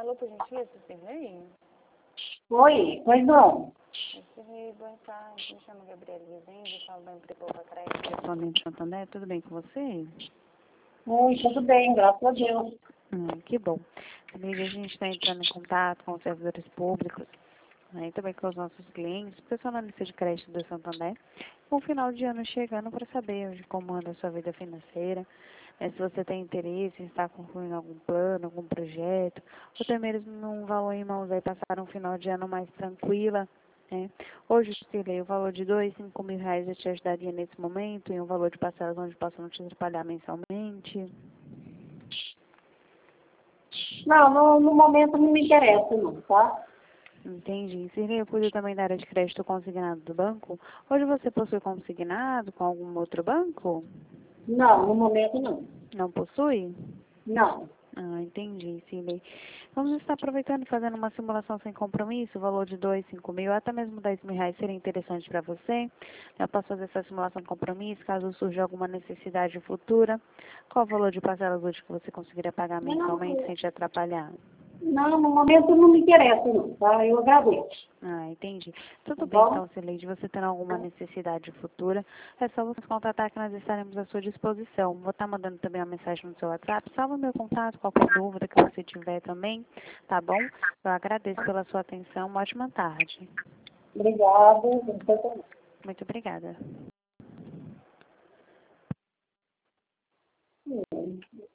Alô, por gentileza, Cirlei? Oi, pois não. Cirlei, boa tarde. Me chamo Gabriela Rezende, falo da empresa Poupa Crédito, pessoalmente Santander. Tudo bem com você? Oi, tudo bem, graças a Deus. Que bom. Cirlei, a gente está entrando em contato com os servidores públicos, né, e também com os nossos clientes, pessoal na lista de crédito do Santander, com o final de ano chegando para saber de como anda a sua vida financeira, se você tem interesse em estar concluindo algum plano, algum projeto, ou até mesmo num valor em mãos aí passar um final de ano mais tranquila, né? Hoje, Cirlei, o valor de R$ 2.000, R$ 5.000 eu te ajudaria nesse momento, e um valor de parcelas onde possa não te atrapalhar mensalmente. Não, no momento não me interessa não, tá? Entendi. Cirlei, eu cuido também da área de crédito consignado do banco. Hoje você possui consignado com algum outro banco? Não, no momento não. Não possui? Não. Ah, entendi, Cirlei. Vamos estar aproveitando e fazendo uma simulação sem compromisso, o valor de 2, 5 mil, até mesmo R$ 10.000 seria interessante para você. Eu posso fazer essa simulação com compromisso, caso surja alguma necessidade futura. Qual o valor de parcelas hoje que você conseguiria pagar mensalmente sem te atrapalhar? Não, no momento não me interessa não, tá? Eu agradeço. Ah, entendi. Tá Tudo bem, bom? então, Cileide, você tendo alguma necessidade futura, é só você nos contatar que nós estaremos à sua disposição. Vou estar mandando também uma mensagem no seu WhatsApp, salva meu contato, qualquer dúvida que você tiver também, tá bom? Eu agradeço pela sua atenção, uma ótima tarde. Obrigada. Muito obrigada.